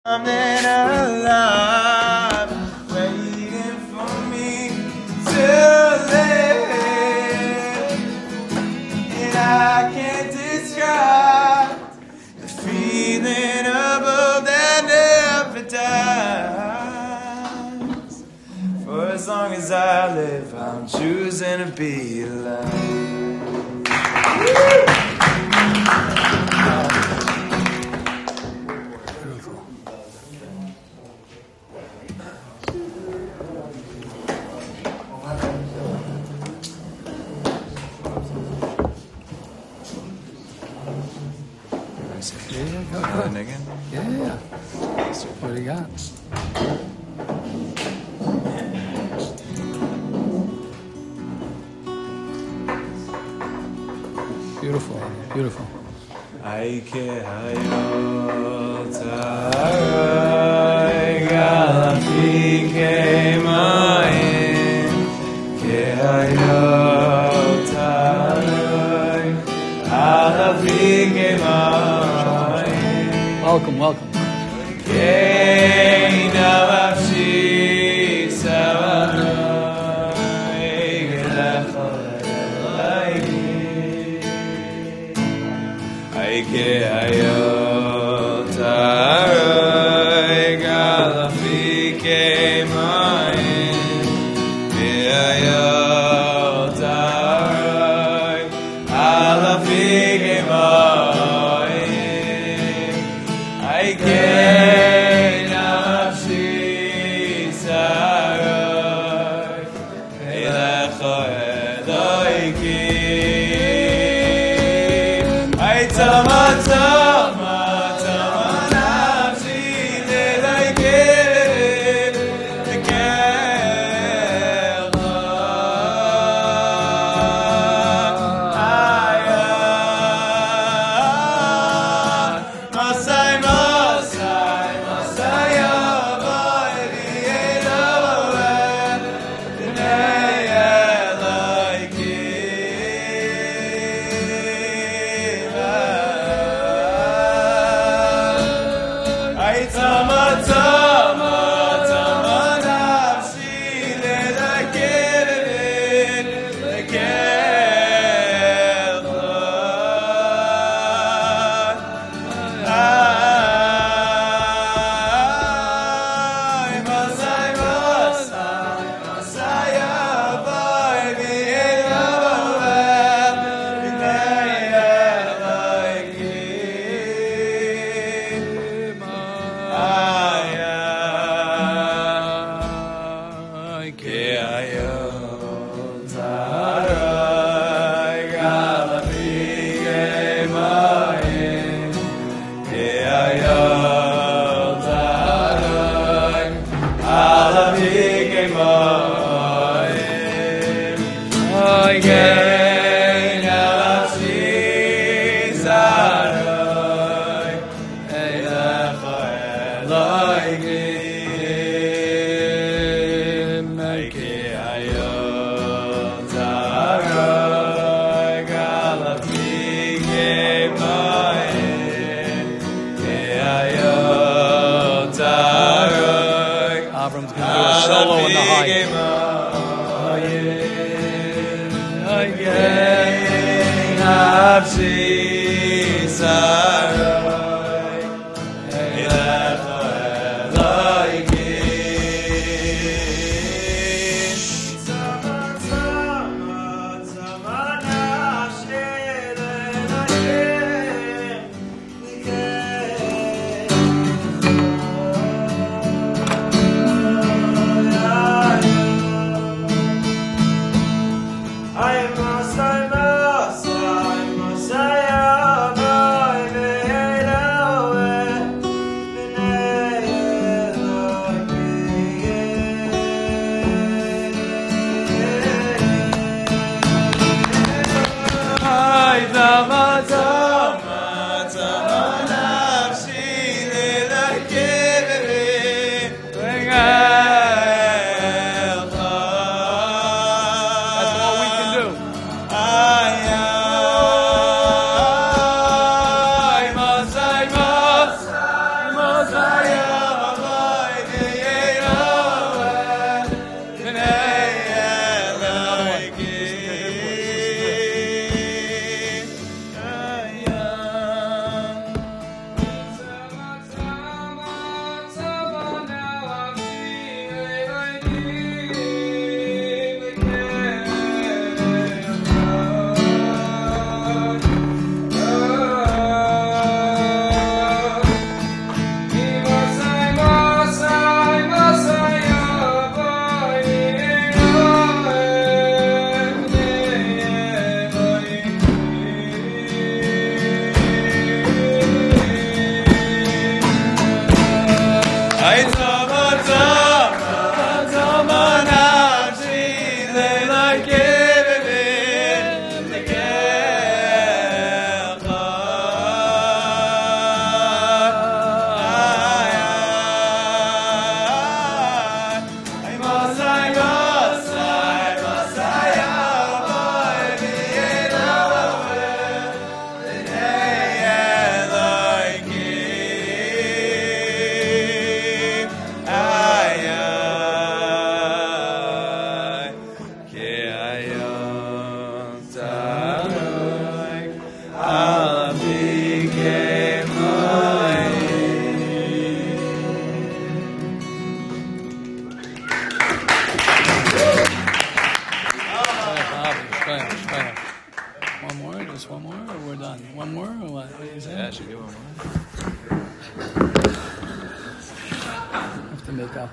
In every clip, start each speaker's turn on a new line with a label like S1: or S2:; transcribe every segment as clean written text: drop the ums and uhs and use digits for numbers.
S1: Something alive, waiting for me to live, and I can't describe the feeling of hope that never dies. For as long as I live, I'm choosing to be alive.
S2: Again? Yeah. What do you got? Beautiful. Welcome. One more? Just one more, or we're done? One more, or what? What do you say?
S1: Yeah, I should do one more.
S2: Have to make up.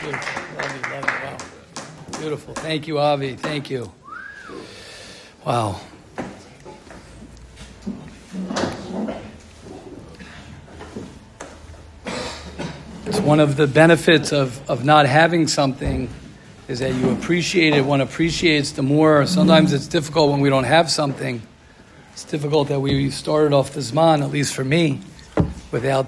S2: Beautiful. Love you. Wow. Beautiful. Thank you, Avi. Thank you. Wow. It's one of the benefits of not having something is that you appreciate it. One appreciates the more. Sometimes it's difficult when we don't have something. It's difficult that we started off the Zman, at least for me, without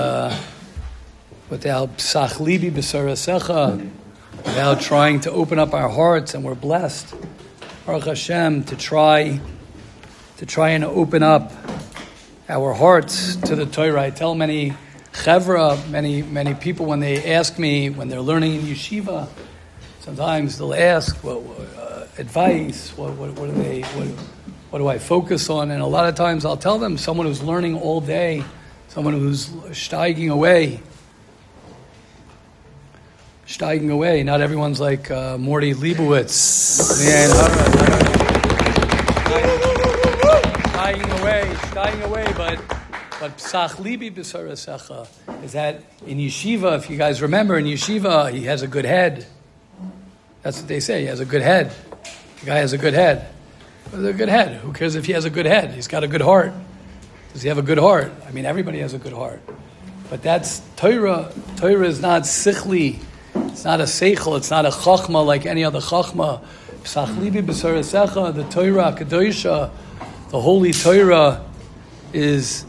S2: Psach Libi B'Sarasecha, without trying to open up our hearts, and we're blessed, Baruch Hashem, to try and open up our hearts to the Torah. I tell many chevra, many people when they ask me, when they're learning in yeshiva, sometimes they'll ask, advice, what do I focus on? And a lot of times I'll tell them, someone who's learning all day, someone who's steiging away. Not everyone's like Morty Leibowitz. Steiging away, but Psach Libi B'Sarasecha is that in yeshiva, if you guys remember, in yeshiva, he has a good head. That's what they say, he has a good head. The guy has a good head. What is a good head? Who cares if he has a good head? He's got a good heart. Does he have a good heart? I mean, everybody has a good heart. But that's Torah. Torah is not sichli. It's not a seichel. It's not a chachma like any other chachma. Psach Libi B'Sarasecha, the Torah Kedosha, the Holy Torah is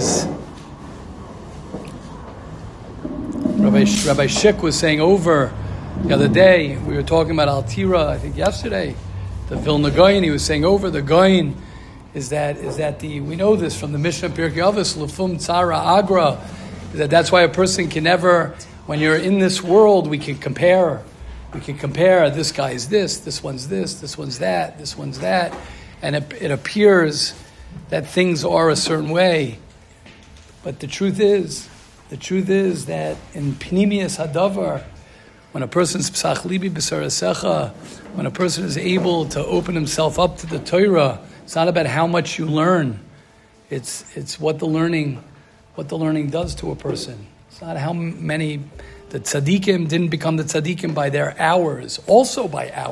S2: Rabbi Schick was saying over the other day. We were talking about Al Tira, I think yesterday. The Vilna Gaon, he was saying over the Gaon is that we know this from the Mishnah Pirkei Avos, Lefum Tzara Agra, is that's why a person can never, when you're in this world, we can compare. This guy is this one's this one's that, this one's that, and it appears that things are a certain way. But the truth is that in Pnimius Hadavar, when a person's Psach Libi B'Sarasecha, when a person is able to open himself up to the Torah, it's not about how much you learn. It's what the learning does to a person. It's not how many. The tzaddikim didn't become the tzaddikim by their hours, also by the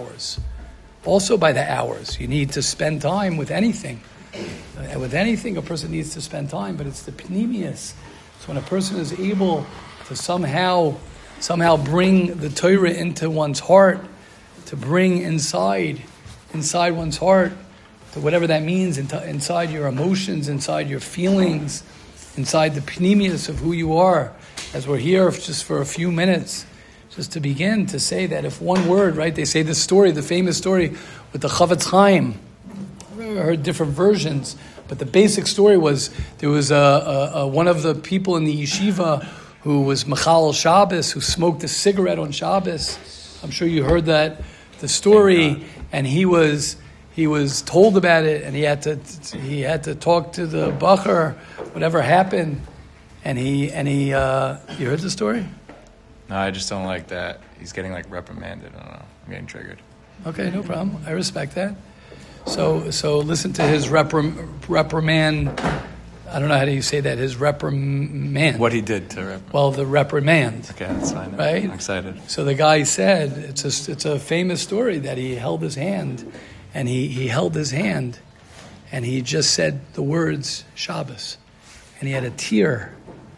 S2: hours. You need to spend time with anything. With anything, a person needs to spend time, but it's the pnimius. So when a person is able to somehow bring the Torah into one's heart, to bring inside one's heart, to whatever that means, inside your emotions, inside your feelings, inside the pnimius of who you are, as we're here just for a few minutes, just to begin to say that if one word, right, they say this story, the famous story with the Chavetz Chaim. I've heard different versions, but the basic story was there was one of the people in the yeshiva who was Machal Shabbos, who smoked a cigarette on Shabbos. I'm sure you heard the story, and he was told about it, and he had to talk to the bacher, whatever happened, and he you heard the story?
S1: No, I just don't like that. He's getting reprimanded. I don't know. I'm getting triggered.
S2: Okay, no problem. I respect that. So listen to his reprimand. I don't know how do you say that. His reprimand.
S1: What he did to reprimand.
S2: Well, the reprimand.
S1: Okay, that's fine.
S2: Right?
S1: I'm excited.
S2: So the guy said it's a famous story that he held his hand, and he held his hand, and he just said the words Shabbos, and he had a tear.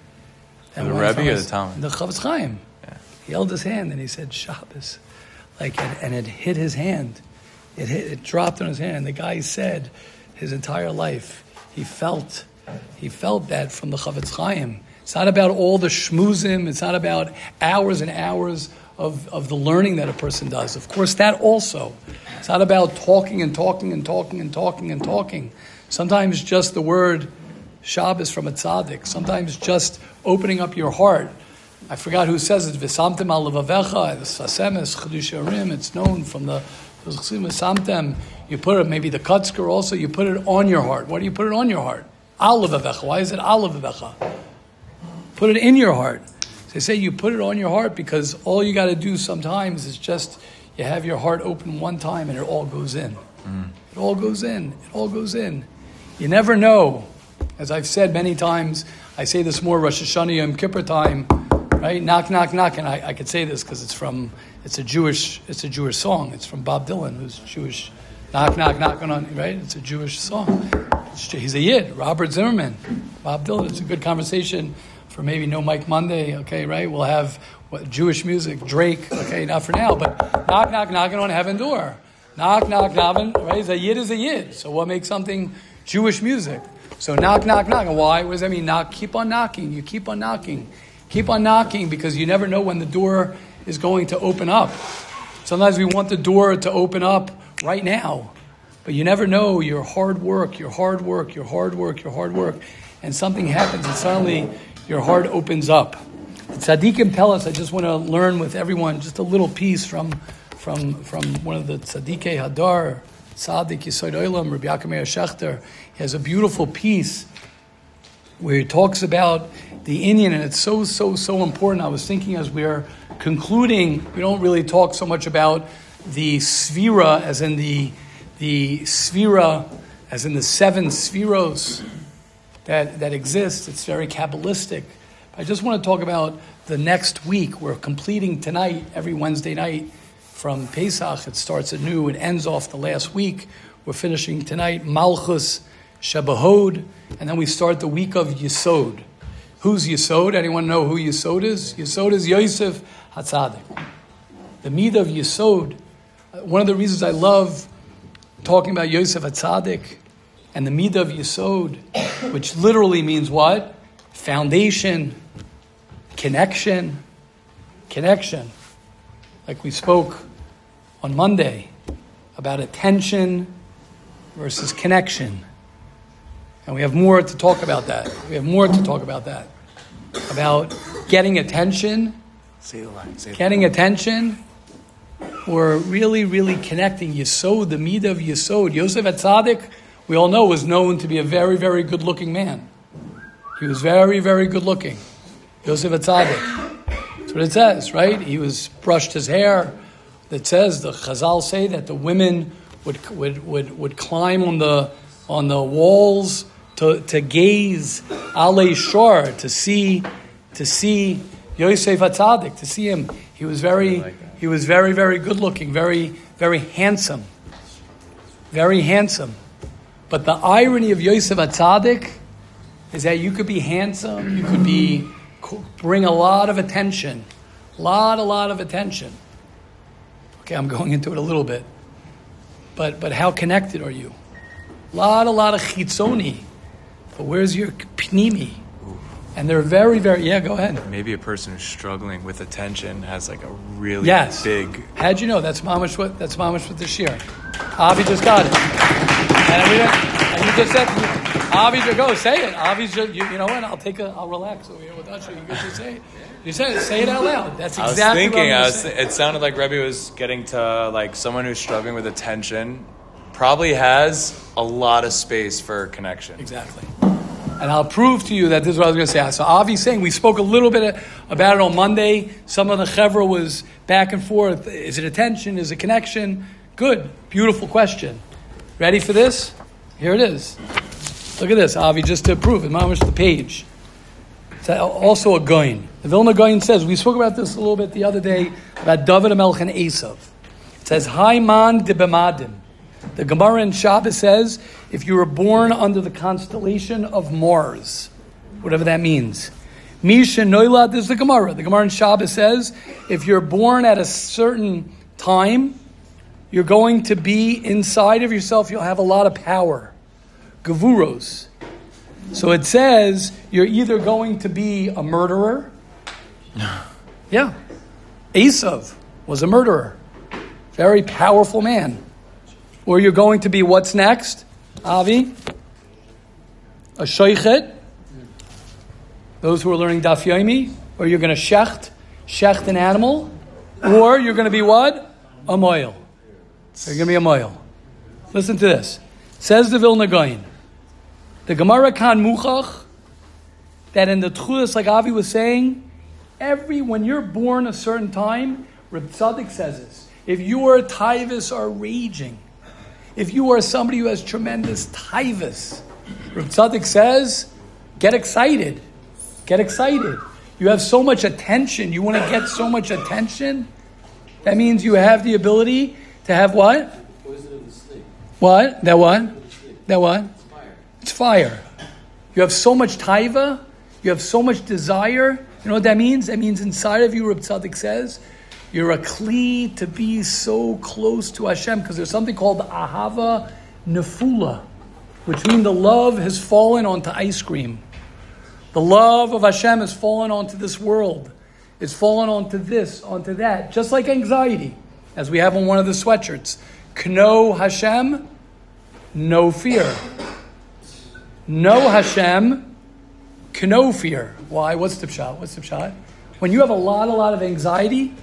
S1: The Rebbe or the Talmud?
S2: The Chavetz Chaim.
S1: Yeah.
S2: He held his hand and he said Shabbos, and it hit his hand. It dropped on his hand. And the guy said his entire life he felt that from the Chavetz Chaim. It's not about all the shmuzim. It's not about hours and hours of the learning that a person does. Of course, that also. It's not about talking and talking and talking and talking and talking. Sometimes just the word Shabbos from a tzaddik. Sometimes just opening up your heart. I forgot who says it. V'samtem al levavecha, the Sasemes, Chedush Arim. It's known from the V'samtem. You put it, maybe the Kutzker also, you put it on your heart. Why do you put it on your heart? Al levavecha. Why is it al levavecha? Put it in your heart. They say you put it on your heart because all you got to do sometimes is just, you have your heart open one time and it all goes in. It all goes in. It all goes in. You never know. As I've said many times, I say this more Rosh Hashanah Yom Kippur time, right? Knock, knock, knock. And I could say this because it's a Jewish song. It's from Bob Dylan, who's Jewish. Knock, knock, knocking on, right? It's a Jewish song. He's a Yid. Robert Zimmerman, Bob Dylan. It's a good conversation for maybe No Mike Monday, okay, right? We'll have Jewish music, Drake, okay, not for now, but knock, knock, knocking on heaven door. Knock, knock, knocking, right? A Yid is a Yid. So what makes something Jewish music? So knock, knock, knocking. Why? What does that mean? Knock, keep on knocking. You keep on knocking. Keep on knocking because you never know when the door is going to open up. Sometimes we want the door to open up right now, but you never know your hard work, and something happens and suddenly your heart opens up. The tzaddikim tell us, I just want to learn with everyone just a little piece from one of the tzaddikei Hadar, Tzaddik Yesod Olam, Rabbi Yaakov Meir Shechter. He has a beautiful piece where he talks about the Indian, and it's so important. I was thinking as we're concluding, we don't really talk so much about the Sphira as in the Sphira as in the 7 Spheros that exist. It's very Kabbalistic. I just want to talk about the next week. We're completing tonight, every Wednesday night from Pesach. It starts anew, it ends off the last week. We're finishing tonight Malchus Shebahod, and then we start the week of Yesod. Who's Yesod? Anyone know who Yesod is? Yesod is Yosef HaTzadik. The Midah of Yesod. One of the reasons I love talking about Yosef HaTzadik and the Midah of Yesod, which literally means what? Foundation, connection. Like we spoke on Monday about attention versus connection. And we have more to talk about that. About getting attention. Getting attention, or really connecting. Yesod, the Midah of Yesod. Yosef HaTzadik, we all know, was known to be a very, very good-looking man. He was very, very good-looking. Yosef HaTzadik. That's what it says, right? He was brushed his hair. It says, the Chazal say that the women would climb on the walls to gaze alei shor, to see Yosef HaTzadik, to see him. He was very very good looking, very, very handsome. Very handsome. But the irony of Yosef HaTzadik is that you could be handsome, you could bring a lot of attention. A lot of attention. Okay, I'm going into it a little bit. But how connected are you? A lot of chitzoni. But where's your pnimi? And they're very, very, go ahead.
S1: Maybe a person who's struggling with attention has like a really big...
S2: How'd you know? That's mamish what the shir. Avi just got it. And you just said, Avi, go say it. Avi's just, you know what? I'll relax over here with Usher. You can just say it. You said it. Say it out loud. That's exactly what I was thinking.
S1: It sounded like Rebbe was getting to like someone who's struggling with attention probably has a lot of space for connection.
S2: Exactly. And I'll prove to you that this is what I was going to say. So Avi's saying, we spoke a little bit about it on Monday. Some of the chevra was back and forth. Is it attention? Is it connection? Good. Beautiful question. Ready for this? Here it is. Look at this, Avi, just to prove it. Mamish the page. It's also a goyin. The Vilna Goyin says, we spoke about this a little bit the other day, about David HaMelech and Esav. It says, Haiman de Bemadim. The Gemara in Shabbos says, if you were born under the constellation of Mars, whatever that means. Misha Noilad, this is the Gemara. The Gemara in Shabbos says, if you're born at a certain time, you're going to be inside of yourself, you'll have a lot of power. Gavuros. So it says, you're either going to be a murderer. Yeah. Esav was a murderer. Very powerful man. Or you're going to be what's next? Avi? A shoichet? Those who are learning Daf Yomi? Or you're going to shecht an animal? Or you're going to be what? A moil. You're going to be a moil. Listen to this. Says the Vilna Gaon. The Gemara kan muchach, that in the Tchulas, like Avi was saying, when you're born a certain time, Reb Tzaddik says this, if you are taivas are raging, if you are somebody who has tremendous taivas, Reb Tzaddik says, get excited. Get excited. You have so much attention. You want to get so much attention? That means you have the ability to have what? What? That what? That what? It's fire. You have so much taiva. You have so much desire. You know what that means? That means inside of you, Reb Tzaddik says, you're a kli to be so close to Hashem, because there's something called ahava nefula, which means the love has fallen onto ice cream. The love of Hashem has fallen onto this world. It's fallen onto this, onto that. Just like anxiety, as we have on one of the sweatshirts. Kno Hashem, no fear. No Hashem, kno fear. Why? What's the pshat? What's the pshat? When you have a lot of anxiety,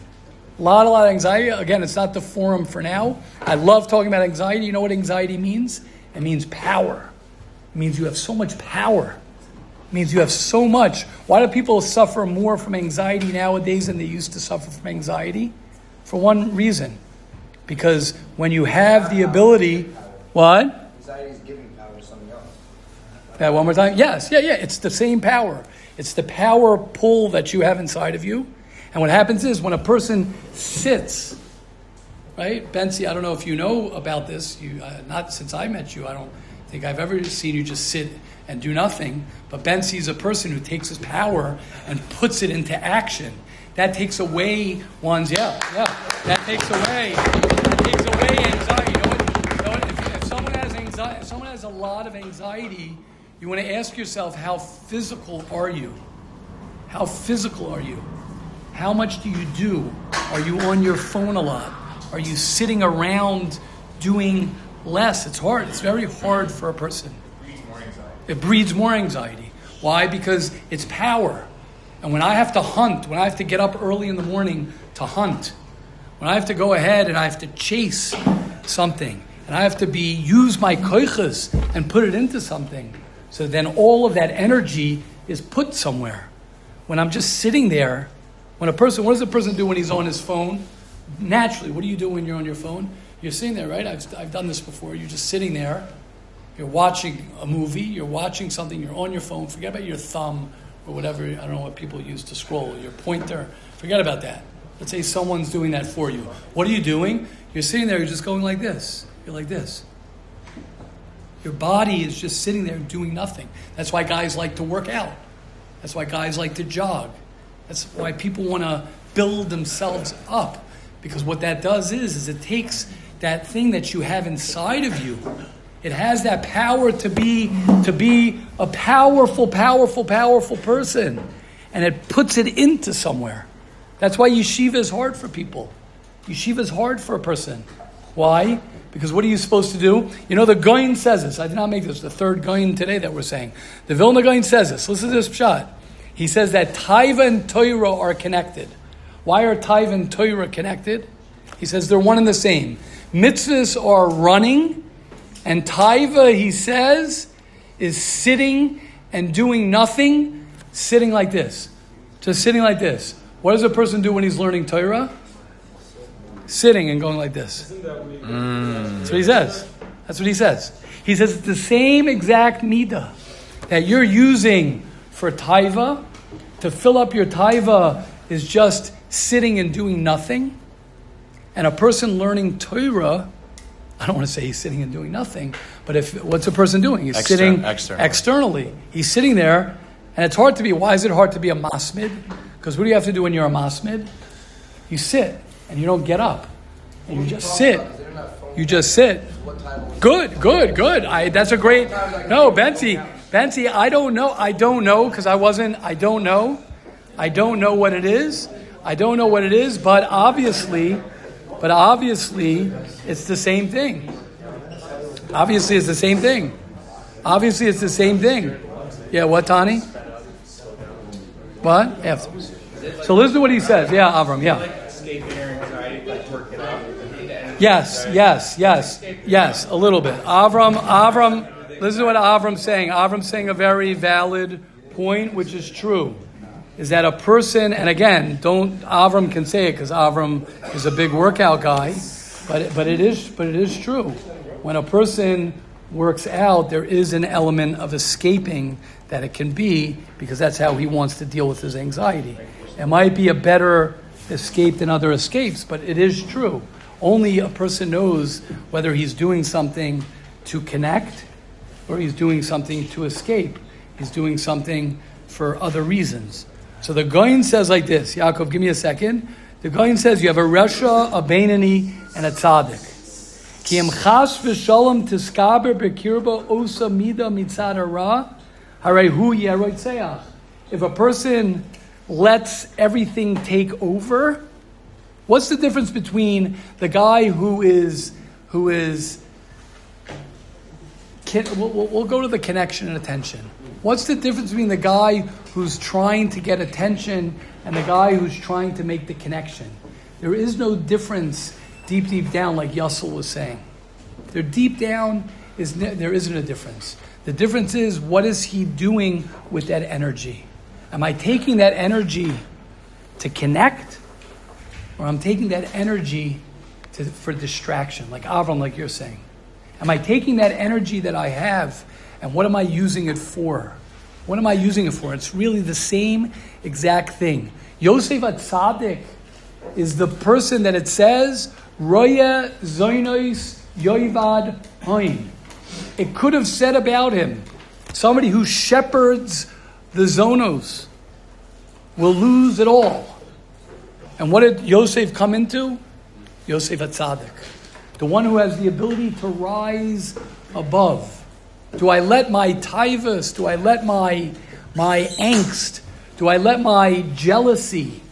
S2: again, it's not the forum for now. I love talking about anxiety. You know what anxiety means? It means power. It means you have so much power. It means you have so much. Why do people suffer more from anxiety nowadays than they used to suffer from anxiety? For one reason. Because when you have the ability... What?
S3: Anxiety is giving power to something else.
S2: That one more time? Yes. Yeah. It's the same power. It's the power pull that you have inside of you. And what happens is when a person sits, right? Bensy, I don't know if you know about this. Not since I met you. I don't think I've ever seen you just sit and do nothing. But Bensy is a person who takes his power and puts it into action. That takes away one's, that takes away anxiety. You know what? If someone has anxiety, if someone has a lot of anxiety, you want to ask yourself, how physical are you? How physical are you? How much do you do? Are you on your phone a lot? Are you sitting around doing less? It's hard. It's very hard for a person. It breeds more anxiety. Why? Because it's power. And when I have to hunt, when I have to get up early in the morning to hunt, when I have to go ahead and I have to chase something, and I have to use my koiches and put it into something, so then all of that energy is put somewhere. When I'm just sitting there, what does a person do when he's on his phone? Naturally, what do you do when you're on your phone? You're sitting there, right? I've done this before. You're just sitting there. You're watching a movie. You're watching something. You're on your phone. Forget about your thumb or whatever. I don't know what people use to scroll. Your pointer. Forget about that. Let's say someone's doing that for you. What are you doing? You're sitting there. You're just going like this. You're like this. Your body is just sitting there doing nothing. That's why guys like to work out. That's why guys like to jog. That's why people want to build themselves up. Because what that does is it takes that thing that you have inside of you. It has that power to be a powerful person. And it puts it into somewhere. That's why yeshiva is hard for people. Yeshiva is hard for a person. Why? Because what are you supposed to do? You know, the Gaon says this. I did not make this. The third Gaon today that we're saying. The Vilna Gaon says this. Listen to this pshat. He says that Taiva and Torah are connected. Why are Taiva and Torah connected? He says they're one and the same. Mitzvahs are running, and Taiva, he says, is sitting and doing nothing, sitting like this. Just sitting like this. What does a person do when he's learning Torah? Sitting and going like this. That's what he says. That's what he says. He says it's the same exact midah that you're using for taiva. To fill up your taiva is just sitting and doing nothing. And a person learning Torah, I don't want to say he's sitting and doing nothing, but what's a person doing? He's sitting externally. He's sitting there, and it's hard to be. Why is it hard to be a masmid? Because what do you have to do when you're a masmid? You sit, and you don't get up. And you just sit. You just sit. Good. That's a great... No, Bensy, I don't know, because I don't know. I don't know what it is. But obviously, it's the same thing. Obviously, it's the same thing. Yeah, what, Tani? What? Yeah. So listen to what he says. Yeah, Avram, yeah. Yes, a little bit. Avram, listen to what Avram's saying. Avram's saying a very valid point, which is true. Is that a person, and again, Avram can say it because Avram is a big workout guy, but it is true. When a person works out, there is an element of escaping that it can be, because that's how he wants to deal with his anxiety. It might be a better escape than other escapes, but it is true. Only a person knows whether he's doing something to connect or he's doing something to escape. He's doing something for other reasons. So the Goyin says like this. Yaakov, give me a second. The Goyin says you have a Rasha, a Beinani, and a Tzaddik. Ki em chas v'shalom tiskaber b'kirba osa mida mitzad hara, harei hu yeroitzeach. If a person lets everything take over, what's the difference between the guy who is we'll go to the connection and attention. What's the difference between the guy who's trying to get attention and the guy who's trying to make the connection? There is no difference deep down, like Yassel was saying. There deep down, there isn't a difference. The difference is, what is he doing with that energy? Am I taking that energy to connect, or I'm taking that energy for distraction, like Avram, like you're saying? Am I taking that energy that I have, and what am I using it for? What am I using it for? It's really the same exact thing. Yosef HaTzadik is the person that it says, Roya Zoinois Yoivad Hain. It could have said about him, somebody who shepherds the Zonos will lose it all. And what did Yosef come into? Yosef HaTzadik. The one who has the ability to rise above. Do I let my taivas, do I let my angst, do I let my jealousy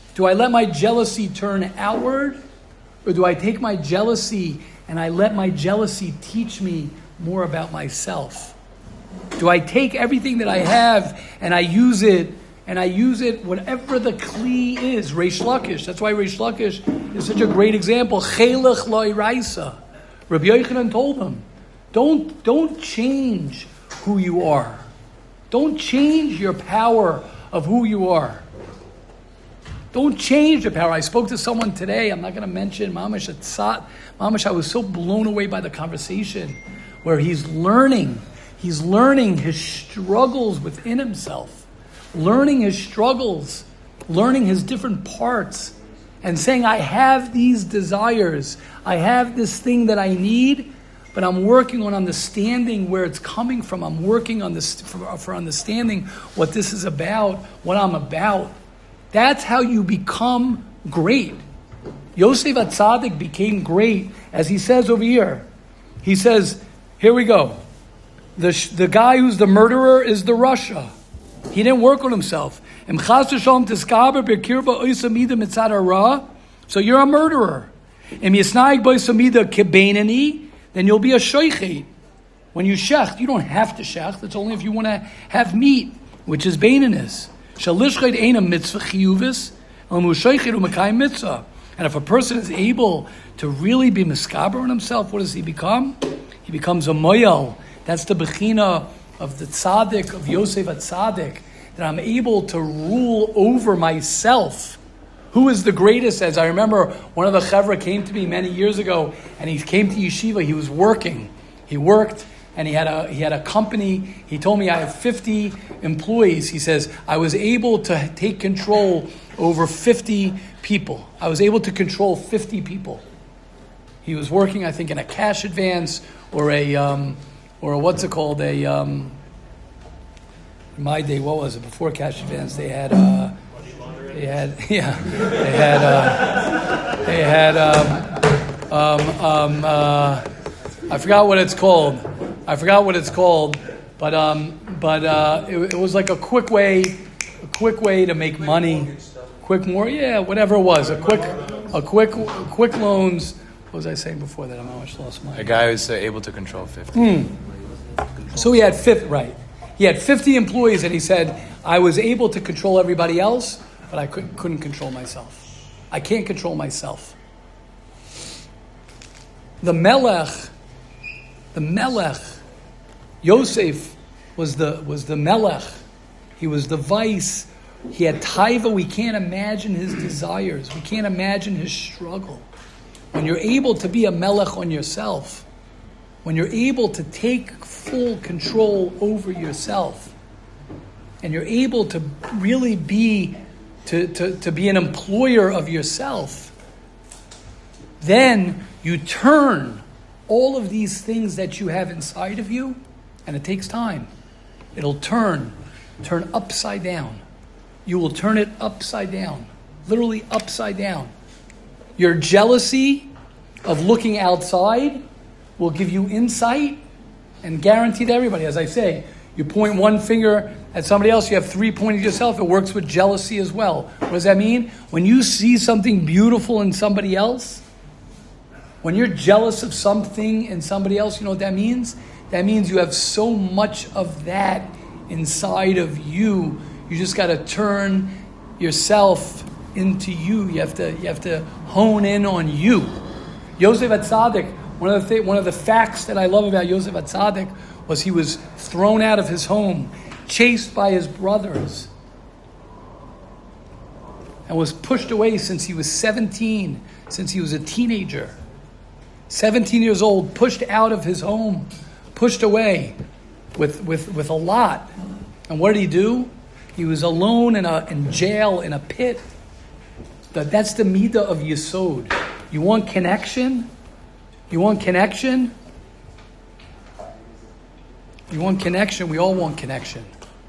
S2: turn outward? Or do I take my jealousy and I let my jealousy teach me more about myself? Do I take everything that I have and I use it whatever the kli is? Reish Lakish. That's why Reish Lakish is such a great example. Chelech lo iraisa. Rabbi Yochanan told him, don't change who you are. Don't change your power of who you are. Don't change the power. I spoke to someone today, I'm not going to mention Mamash Atzat. Mamash, I was so blown away by the conversation where he's learning his struggles within himself, learning his struggles, learning his different parts, and saying, I have these desires, I have this thing that I need, but I'm working on understanding where it's coming from. I'm working on this for understanding what this is about, what I'm about. That's how you become great. Yosef HaTzadik became great, as he says over here. He says, here we go. The guy who's the murderer is the Rasha. He didn't work on himself. So you're a murderer. Then you'll be a shoichet. When you shecht, you don't have to shecht. That's only if you want to have meat, which is beininus. And if a person is able to really be miskaber on himself, what does he become? He becomes a moyel. That's the bechina of the tzaddik, of Yosef HaTzadik, that I'm able to rule over myself. Who is the greatest? As I remember, one of the chevra came to me many years ago, and he came to yeshiva. He was working. He worked, and he had a company. He told me, I have 50 employees. He says, I was able to take control over 50 people. I was able to control 50 people. He was working, I think, in a cash advance or what's it called? In my day, what was it? Before cash advance, I forgot what it's called. But it was like a quick way to make money. Whatever it was. A quick loans. What was I saying before that? I'm almost lost my.
S1: A guy who's able to control 50.
S2: So he had 50, right? He had 50 employees, and he said, I was able to control everybody else, but I couldn't control myself. I can't control myself. The Melech, Yosef was the Melech. He was the vice. He had taiva. We can't imagine his desires. We can't imagine his struggle. When you're able to be a Melech on yourself, when you're able to take full control over yourself, and you're able to really be to be an employer of yourself, then you turn all of these things that you have inside of you, and it takes time. It'll turn upside down. You will turn it upside down, literally upside down. Your jealousy of looking outside will give you insight and guarantee to everybody. As I say, you point one finger at somebody else, you have three pointing at yourself. It works with jealousy as well. What does that mean? When you see something beautiful in somebody else, when you're jealous of something in somebody else, you know what that means? That means you have so much of that inside of you. You just got to turn yourself into you. You have to hone in on you. Yosef HaTzadik, one of the facts that I love about Yosef HaTzadik was he was thrown out of his home, chased by his brothers, and was pushed away since he was 17, since he was a teenager. 17 years old, pushed out of his home, pushed away with a lot. And what did he do? He was alone in jail, in a pit. That's the midah of Yesod. You want connection? You want connection? You want connection? We all want connection.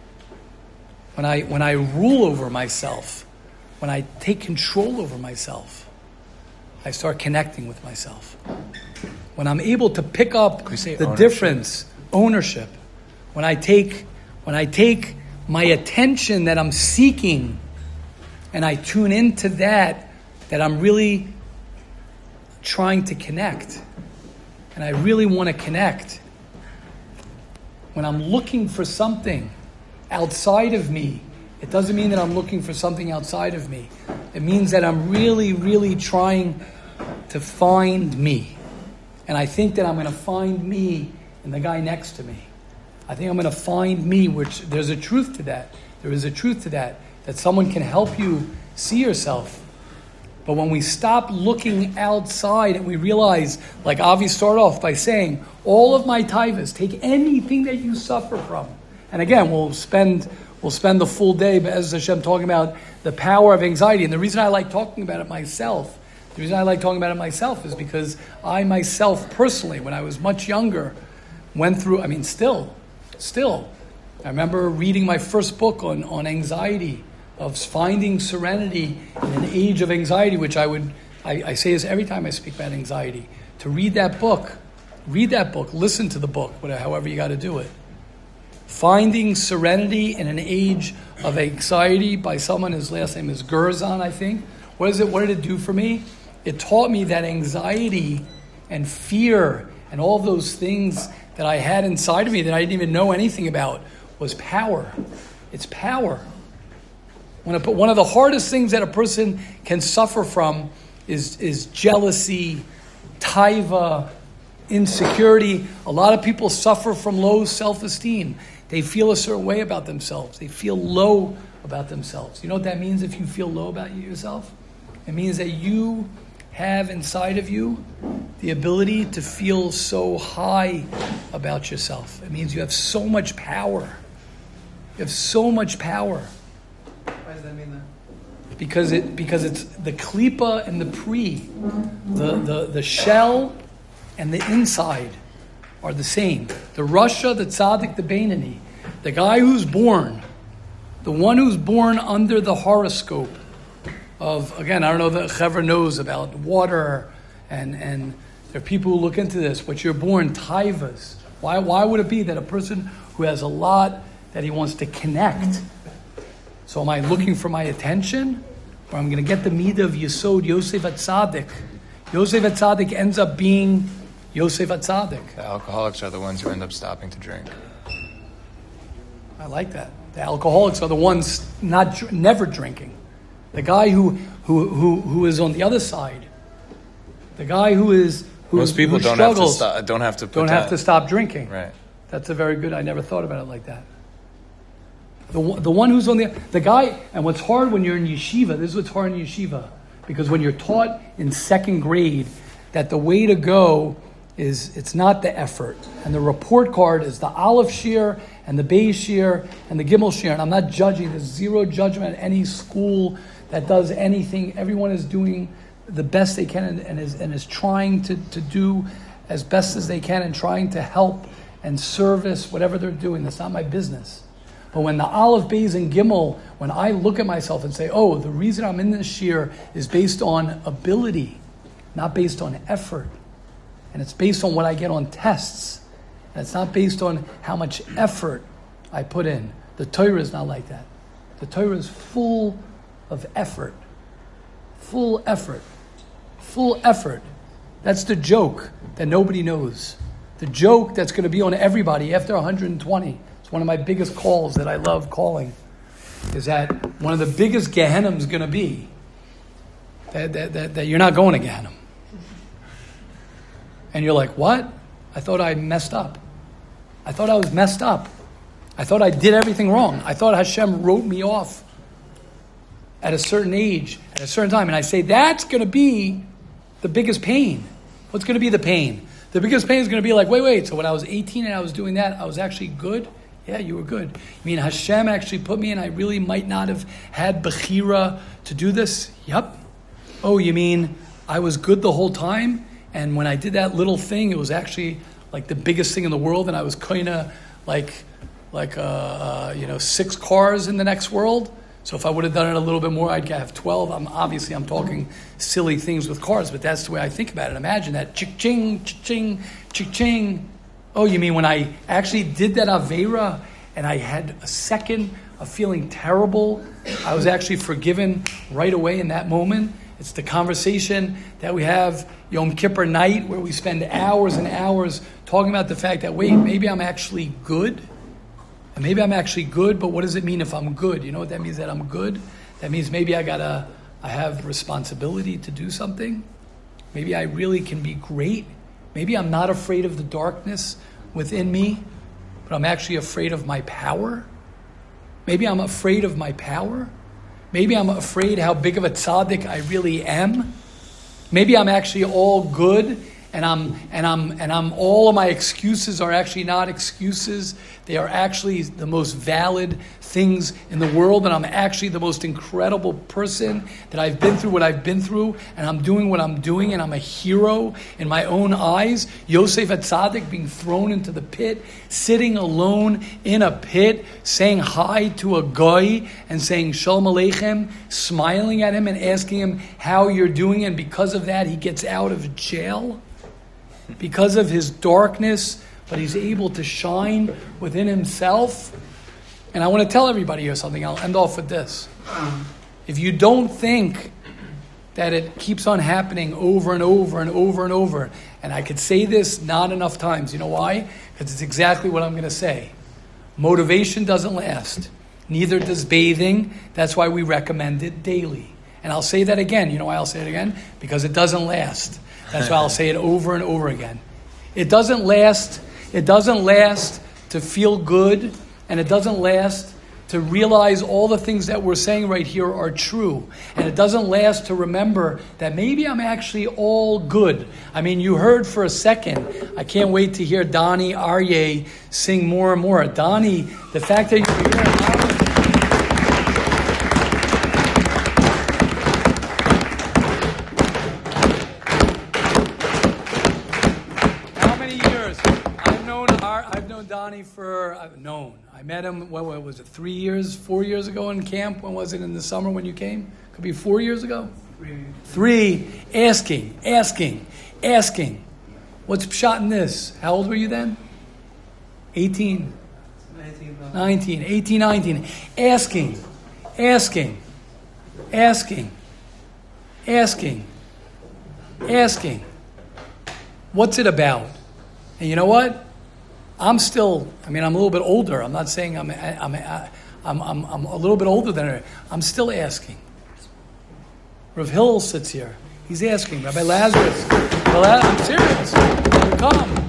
S2: When I rule over myself, when I take control over myself, I start connecting with myself. When I'm able to pick up the difference, ownership. When I take my attention that I'm seeking, and I tune into that I'm really trying to connect. And I really want to connect. When I'm looking for something outside of me, it doesn't mean that I'm looking for something outside of me. It means that I'm really, really trying to find me. And I think that I'm going to find me in the guy next to me. I think I'm going to find me, which there's a truth to that. There is a truth to that someone can help you see yourself. But when we stop looking outside and we realize, like Avi started off by saying, all of my taivas, take anything that you suffer from. And again, we'll spend the full day, Be'ez Hashem, talking about the power of anxiety. And the reason I like talking about it myself, is because I myself personally, when I was much younger, went through, still, I remember reading my first book on anxiety, of finding serenity in an age of anxiety, which I say this every time I speak about anxiety, to read that book, listen to the book, however you got to do it. Finding Serenity in an Age of Anxiety by someone, his last name is Gerzon, I think. What did it do for me? It taught me that anxiety and fear and all those things that I had inside of me that I didn't even know anything about was power. It's power. One of the hardest things that a person can suffer from is jealousy, taiva, insecurity. A lot of people suffer from low self-esteem. They feel a certain way about themselves. They feel low about themselves. You know what that means if you feel low about yourself? It means that you have inside of you the ability to feel so high about yourself. It means you have so much power. You have so much power.
S3: Why does that mean that?
S2: Because it's the klipa and the pri, the shell and the inside are the same. The Rasha, the tzaddik, the Beinani, the guy who's born, the one who's born under the horoscope of, again, I don't know that Chevra knows about water, and there are people who look into this, but you're born taivas. Why would it be that a person who has a lot that he wants to connect? So am I looking for my attention? Or I'm going to get the midah of Yesod, Yosef HaTzadik. Yosef HaTzadik ends up being Yosef HaTzadik.
S1: The alcoholics are the ones who end up stopping to drink.
S2: I like that. The alcoholics are the ones never drinking. The guy who is on the other side. The guy
S1: most people don't have to
S2: stop drinking.
S1: Right.
S2: That's a very good. I never thought about it like that. The one who's on the guy, and what's hard when you're in yeshiva, this is what's hard in yeshiva, because when you're taught in second grade that the way to go it's not the effort. And the report card is the Aleph Shir and the Beis Shir and the Gimel Shir. And I'm not judging. There's zero judgment at any school that does anything. Everyone is doing the best they can and is trying to do as best as they can and trying to help and service whatever they're doing. That's not my business. But when the Aleph, Beis, and Gimel, when I look at myself and say, oh, the reason I'm in this shir is based on ability, not based on effort. And it's based on what I get on tests. And it's not based on how much effort I put in. The Torah is not like that. The Torah is full of effort. Full effort. Full effort. That's the joke that nobody knows. The joke that's going to be on everybody after 120. It's one of my biggest calls that I love calling. Is that one of the biggest Gehenna is going to be that you're not going to Gehenna. And you're like, what? I thought I messed up. I thought I was messed up. I thought I did everything wrong. I thought Hashem wrote me off at a certain age, at a certain time. And I say, that's going to be the biggest pain. What's going to be the pain? The biggest pain is going to be like, wait. So when I was 18 and I was doing that, I was actually good? Yeah, you were good. You mean Hashem actually put me in? I really might not have had Bechira to do this? Yep. Oh, you mean I was good the whole time? And when I did that little thing, it was actually like the biggest thing in the world, and I was kind of like 6 cars in the next world. So if I would have done it a little bit more, I'd have 12. I'm talking silly things with cars, but that's the way I think about it. Imagine that, chick-ching, chick-ching, chick-ching. Oh, you mean when I actually did that Aveira, and I had a second of feeling terrible, I was actually forgiven right away in that moment? It's the conversation that we have Yom Kippur night where we spend hours and hours talking about the fact that, wait, maybe I'm actually good. And maybe I'm actually good, but what does it mean if I'm good? You know what that means, that I'm good? That means maybe I have responsibility to do something. Maybe I really can be great. Maybe I'm not afraid of the darkness within me, but I'm actually afraid of my power. Maybe I'm afraid of my power. Maybe I'm afraid how big of a tzaddik I really am. Maybe I'm actually all good, and I'm all of my excuses are actually not excuses. They are actually the most valid things in the world, and I'm actually the most incredible person that I've been through what I've been through, and I'm doing what I'm doing, and I'm a hero in my own eyes. Yosef HaTzadik being thrown into the pit, sitting alone in a pit, saying hi to a guy and saying Shalom Aleichem, smiling at him and asking him how you're doing, and because of that he gets out of jail. Because of his darkness, but he's able to shine within himself. And I want to tell everybody here something. I'll end off with this. If you don't think that it keeps on happening over and over and over and over, and I could say this not enough times. You know why? Because it's exactly what I'm going to say. Motivation doesn't last. Neither does bathing. That's why we recommend it daily. And I'll say that again. You know why I'll say it again? Because it doesn't last. That's why I'll say it over and over again. It doesn't last. It doesn't last to feel good, and it doesn't last to realize all the things that we're saying right here are true. And it doesn't last to remember that maybe I'm actually all good. I mean, you heard for a second. I can't wait to hear Donnie Aryeh sing more and more. Donnie, the fact that you're here. Donnie I met him, what was it, 4 years ago in camp? When was it, in the summer when you came? Could be 4 years ago? Three. Asking. What's pshat in this? How old were you then? 18. 19. Asking. What's it about? And you know what? I'm a little bit older. I'm not saying I'm a little bit older than her. I'm still asking. Rav Hill sits here. He's asking. Rabbi Lazarus. I'm serious. Come.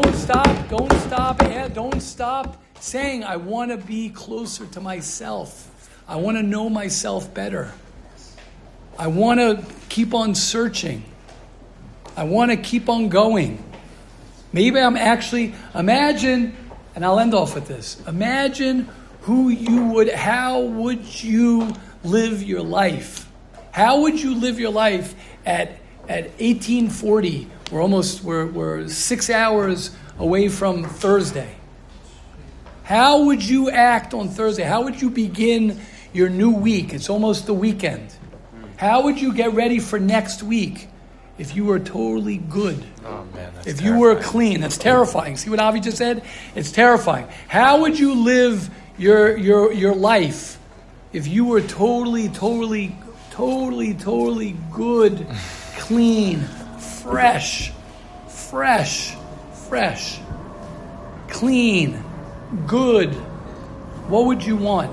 S2: Don't stop saying, I want to be closer to myself. I want to know myself better. I want to keep on searching. I want to keep on going. Maybe I'm actually, imagine, and I'll end off with this. Imagine how would you live your life? How would you live your life at 1840? We're 6 hours away from Thursday. How would you act on Thursday? How would you begin your new week? It's almost the weekend. How would you get ready for next week if you were totally good?
S1: Oh man, that's
S2: if
S1: terrifying.
S2: you were clean? That's terrifying. See what Avi just said? It's terrifying. How would you live your life if you were totally good, clean, fresh, clean, good? What would you want?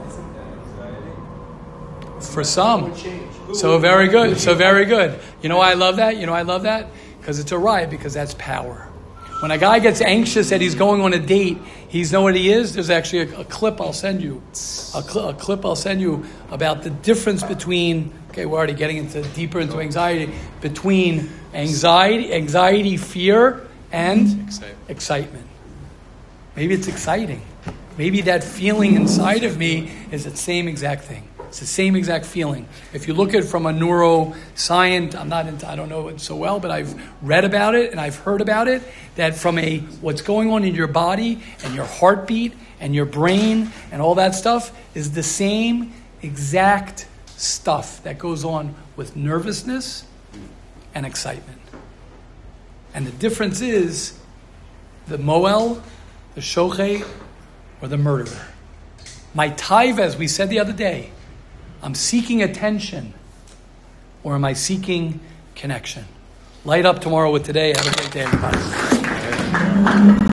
S2: For some. So very good. You know why I love that? Because it's a riot, because that's power. When a guy gets anxious that he's going on a date, he's know what he is. There's actually a clip I'll send you. A clip I'll send you about the difference between, okay, we're already getting deeper into anxiety, between anxiety, fear, and excitement. Maybe it's exciting. Maybe that feeling inside of me is the same exact thing. It's the same exact feeling. If you look at it from a neuroscience, I don't know it so well, but I've read about it and I've heard about it, that from what's going on in your body and your heartbeat and your brain and all that stuff is the same exact stuff that goes on with nervousness and excitement. And the difference is the moel, the shochet, or the murderer. My taiva, as we said the other day, I'm seeking attention, or am I seeking connection? Light up tomorrow with today. Have a great day, everybody.